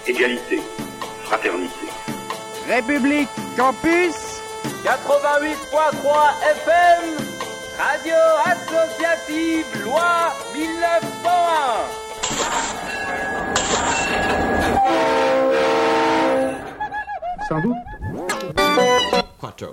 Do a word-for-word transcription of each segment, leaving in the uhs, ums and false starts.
égalité, fraternité. République Campus quatre-vingt-huit virgule trois F M, Radio Associative Loi mille neuf cent un. Sans doute. Quattro.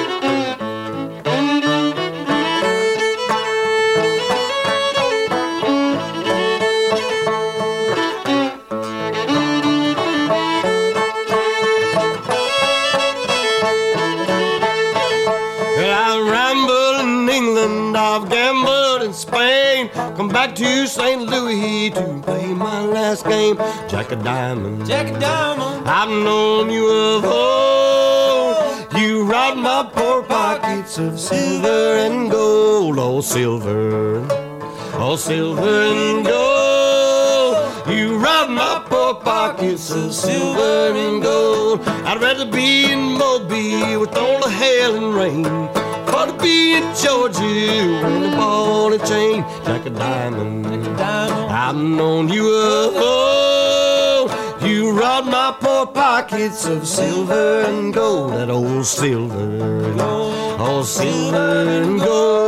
I've gambled in Spain, come back to Saint Louis to play my last game. Jack of Diamonds, Jack of Diamonds, I've known you of old. You robbed my poor pockets of silver and gold. Oh, silver, oh, silver and gold. You robbed my poor pockets of silver and gold. I'd rather be in Mobile with all the hail and rain, to be in Georgia with a ball and chain. Jack of Diamonds, I've known you of old. You robbed my poor pockets of silver and gold. That old silver and gold, oh, silver and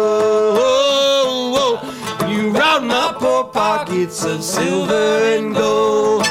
gold. You robbed my poor pockets of silver and gold.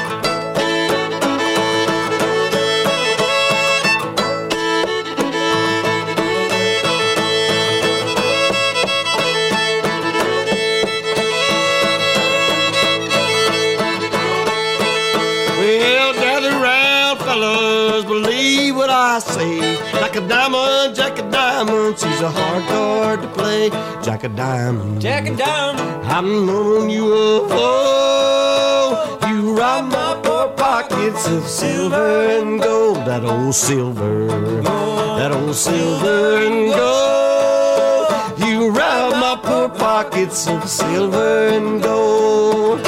Believe what I say. Jack of Diamonds, Jack of Diamonds, he's a hard card to play. Jack of Diamonds, Jack of Diamonds, I've known you of old. You robbed my poor pockets of silver and gold. That old silver, that old silver and gold. You robbed my poor pockets of silver and gold.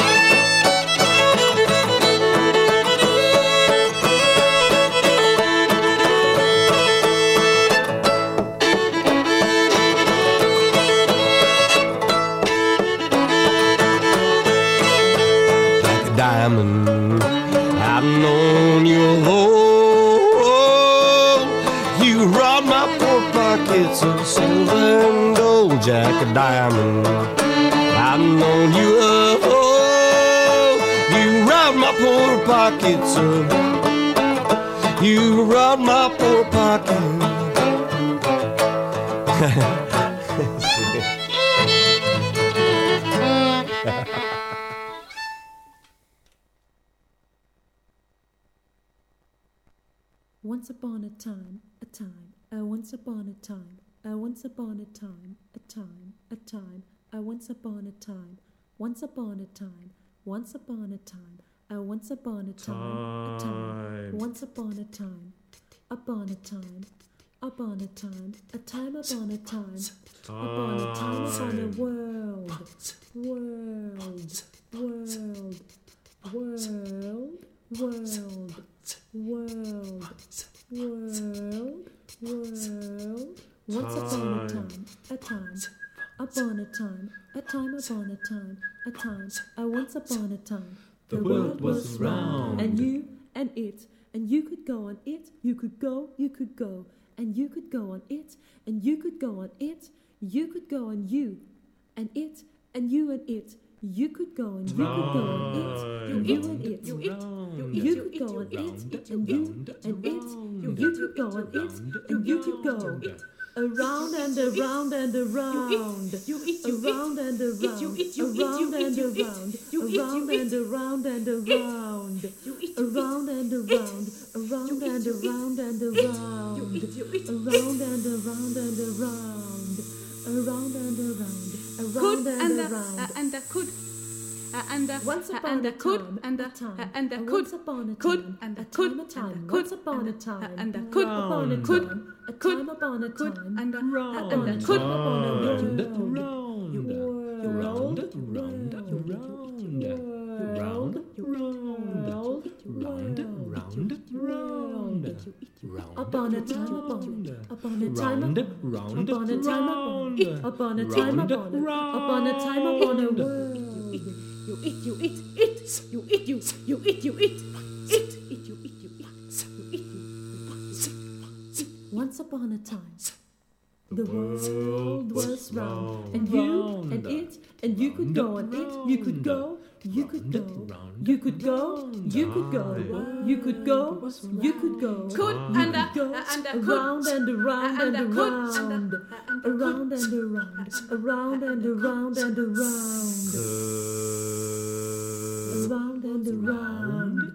Diamond, I've known you of old. You robbed my poor pockets of silver and gold. Jack of Diamond, I've known you of old. You robbed my poor pockets of, you robbed my poor pockets. Once upon a time, a time, a once upon a time, a once upon a time, a time, a time, a once upon a time, once upon a time, once upon a time, a once upon a time, a time, once upon a time, upon a time, upon a time, a time upon a time, upon a time upon a world, world, world, world, world. World, world, world. Once upon a time, a time, upon a time, a time upon a time, a time, a once upon a time. The world was round, and you and it, and you could go on it, you could go, you could go, and you could go on it, and you could go on it, you could go on you, and it, and you and it. You could go and you could go on it, and you and it. You could go on it, and you and it. You could go on it, and you could go around and around and around, around and around, around and around, around and around, around and around, around and around, around and around and around, around and around and around, around and around. Could and around. Uh, and uh, could uh, and uh, once upon and a could time, and uh, time, and uh, could once upon a could time, and a could time, a time, could once upon a time, and could upon a could time, a could time upon a could time, and and and could upon a round, round, round, round, round, round, round, round, round, upon a time, upon upon a time, round, round, upon a time, upon upon a time, upon upon a time, upon a world. You eat, you eat, eat, you eat, you you eat, you eat, eat. eat you, eat you, eat you, eat you. Once upon a time, the world was round, and you and it, and you could go on it, you could go, you could go, you could go, you could go, you could go, you could go, Could and a go and a around could and around and and a could around, around and around, around and around and around, around and around.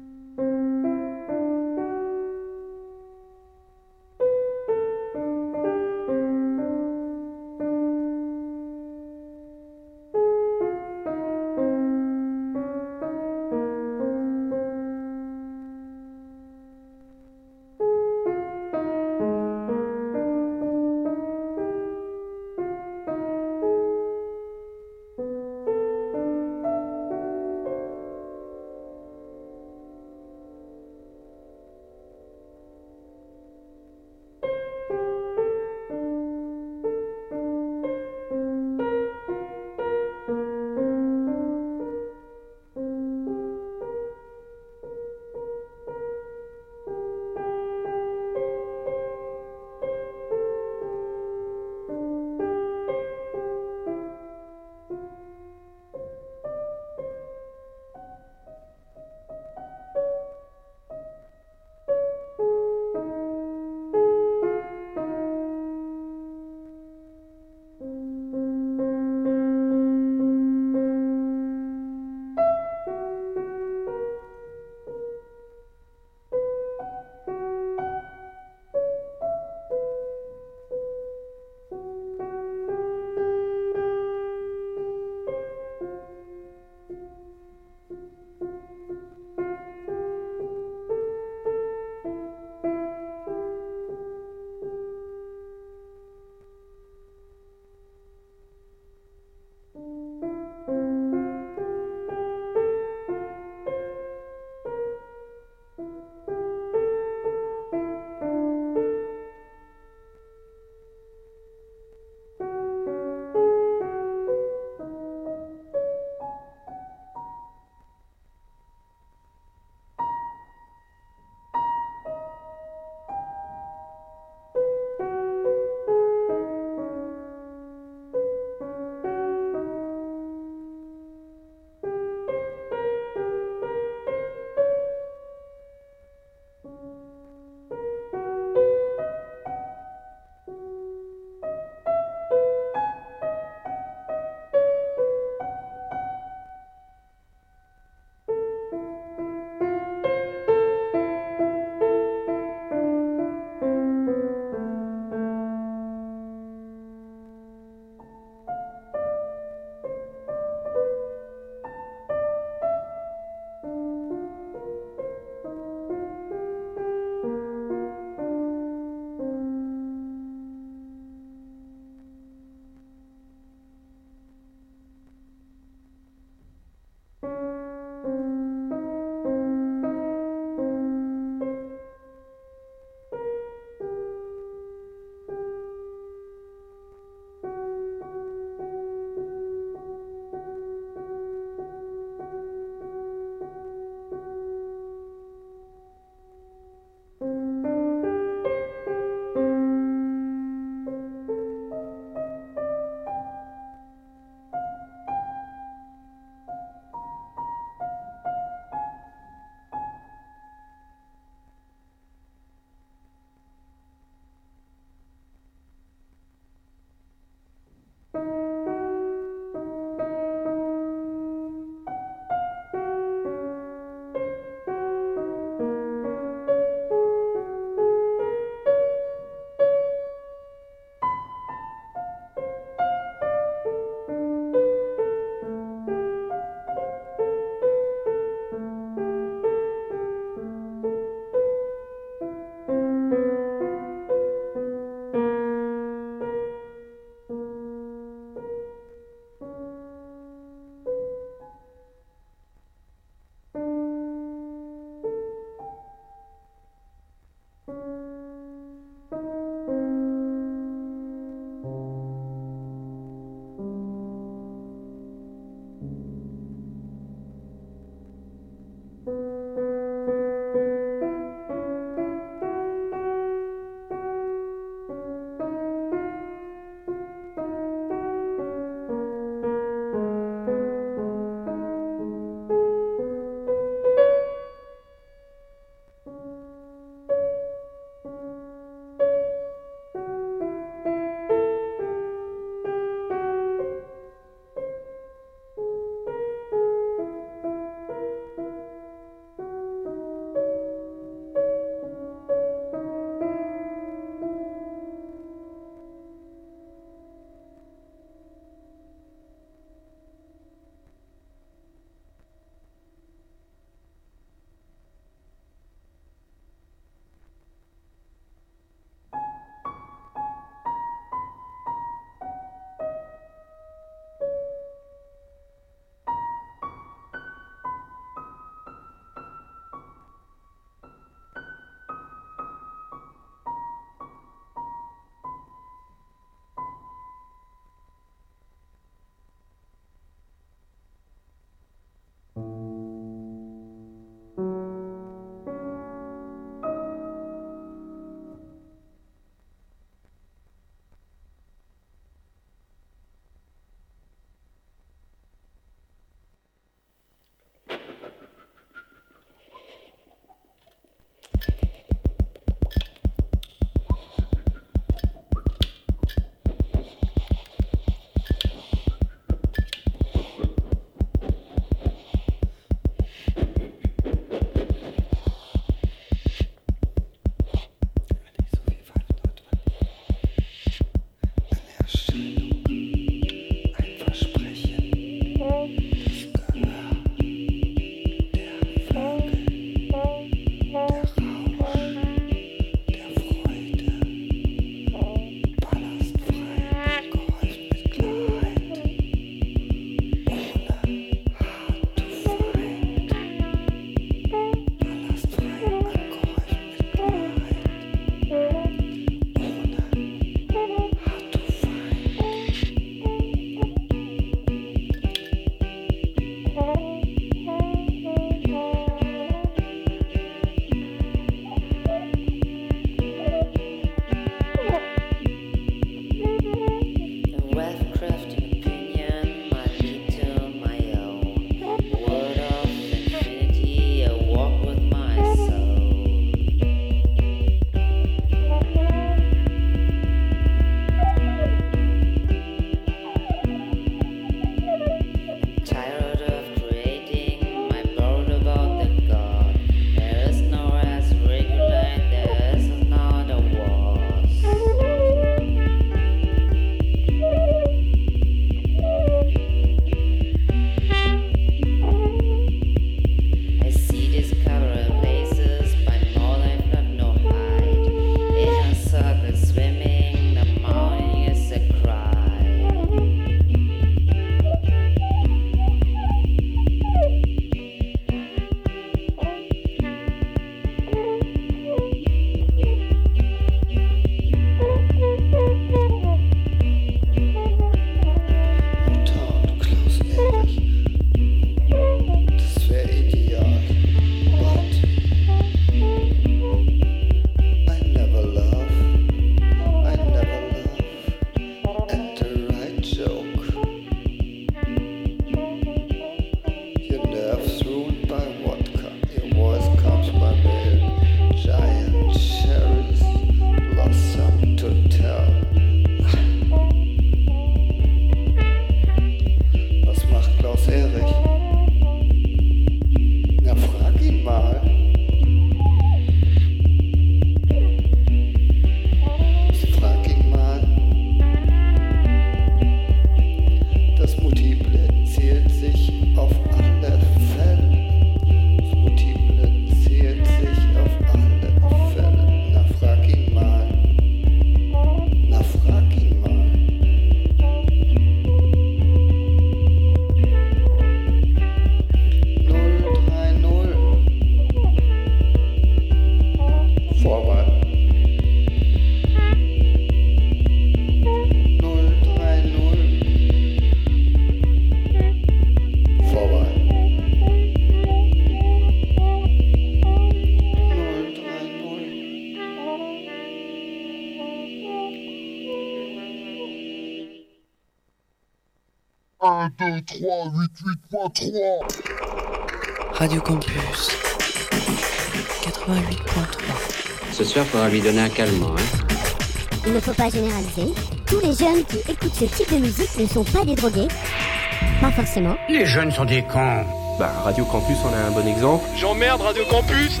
un, deux, trois, huit, huit point trois. Radio Campus quatre-vingt-huit point trois. Ce soir, faudra lui donner un calmant, hein. Il ne faut pas généraliser. Tous les jeunes qui écoutent ce type de musique ne sont pas des drogués. Pas forcément. Les jeunes sont des cons. Bah, Radio Campus en a un bon exemple. J'emmerde Radio Campus.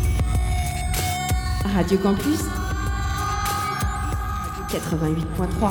Radio Campus quatre-vingt-huit point trois.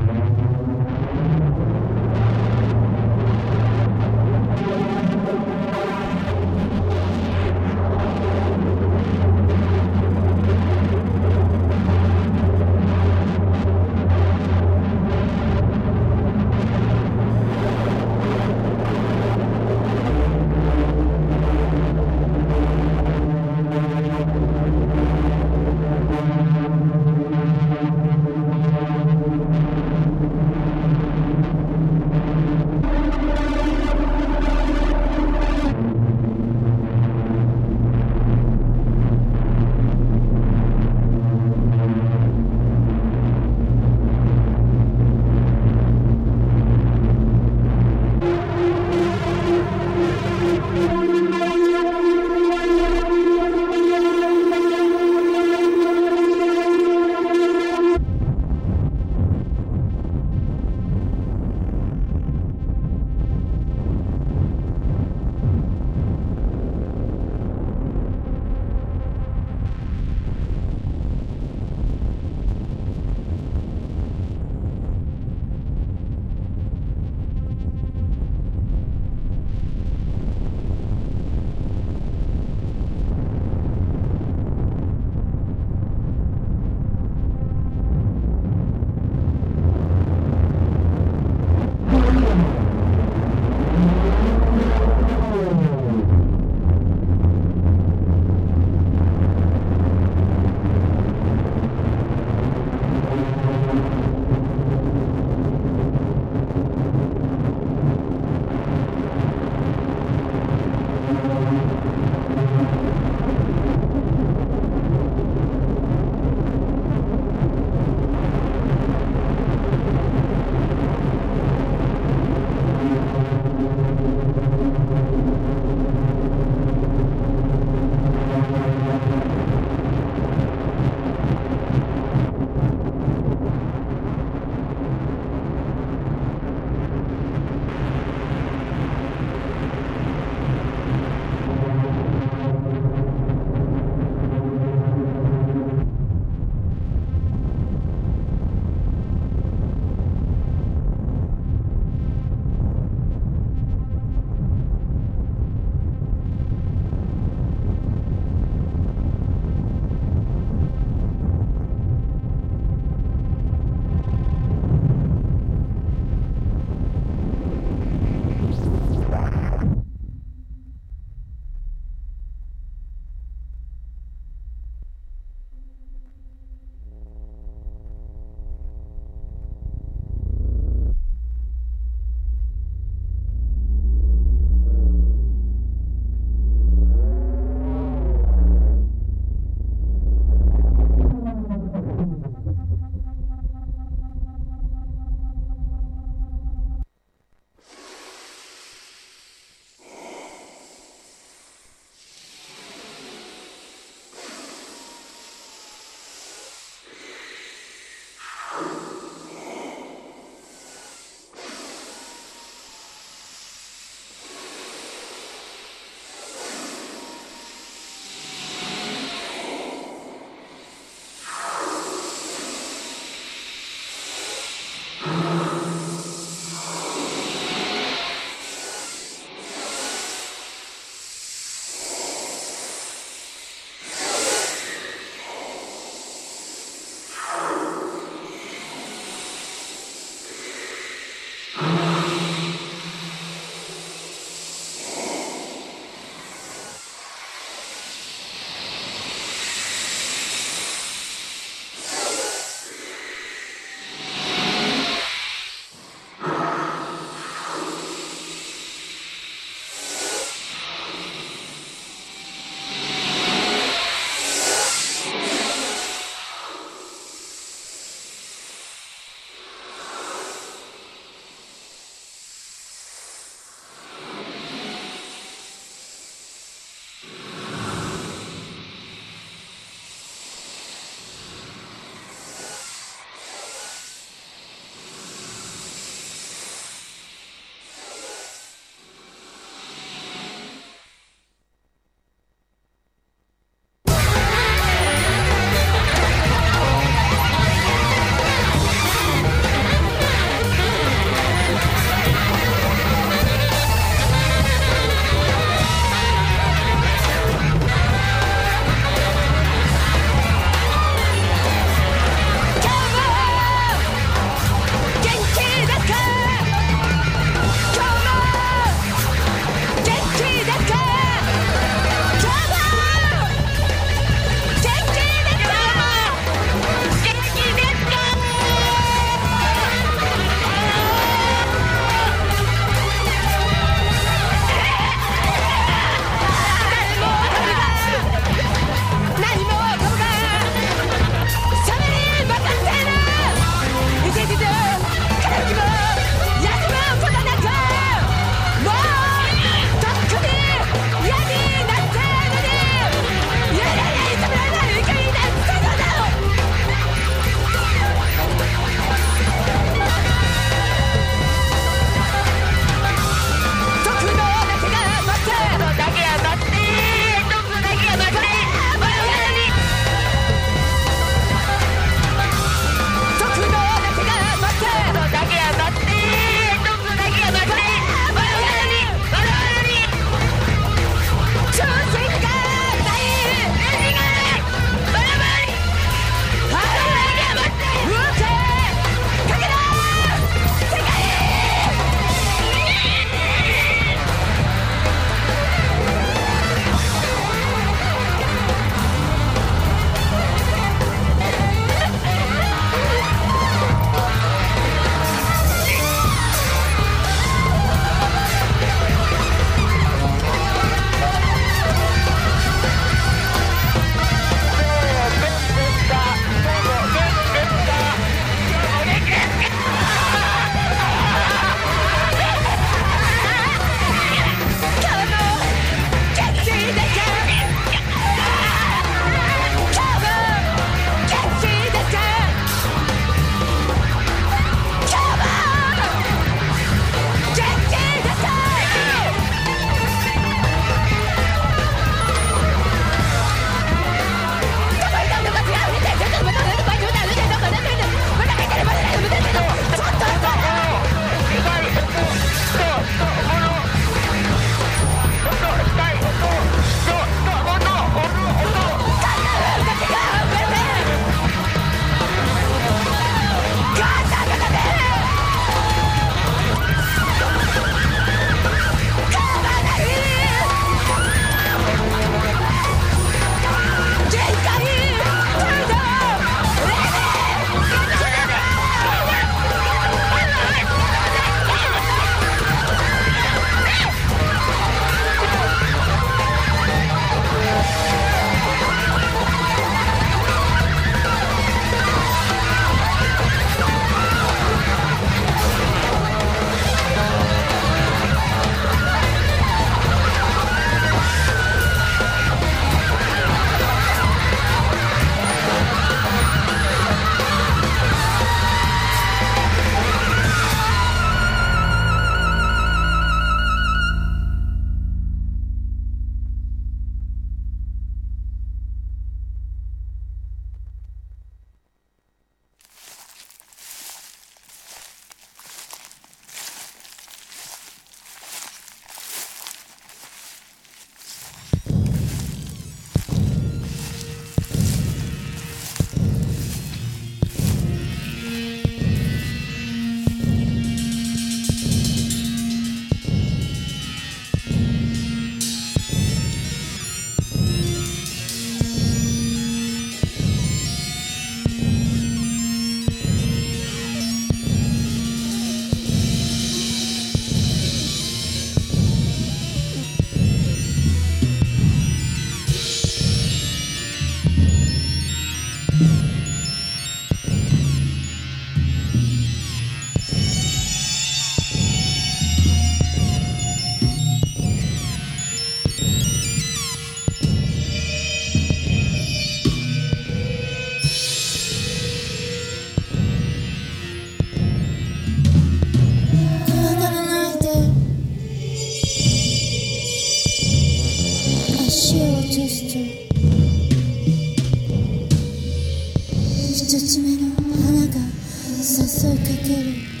un seul critère.